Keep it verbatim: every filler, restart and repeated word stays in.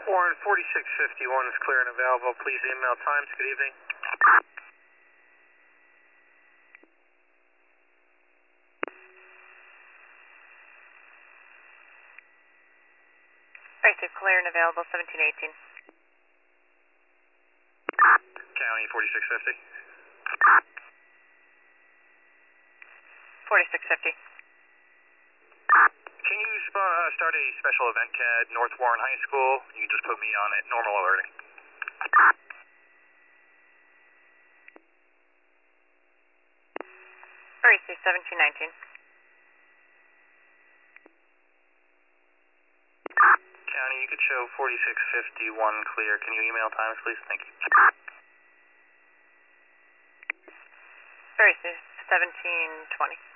Warren, forty-six fifty-one is clear and available. Please email times. Good evening. Basic clear and available, seventeen eighteen. County, forty-six fifty. forty-six fifty. Can you sp uh, start a special event C A D, North Warren High School? You can just put me on it, normal alerting. Basic seventeen nineteen. County, you could show forty-six fifty-one clear. Can you email times, please? Thank you. Basic seventeen twenty.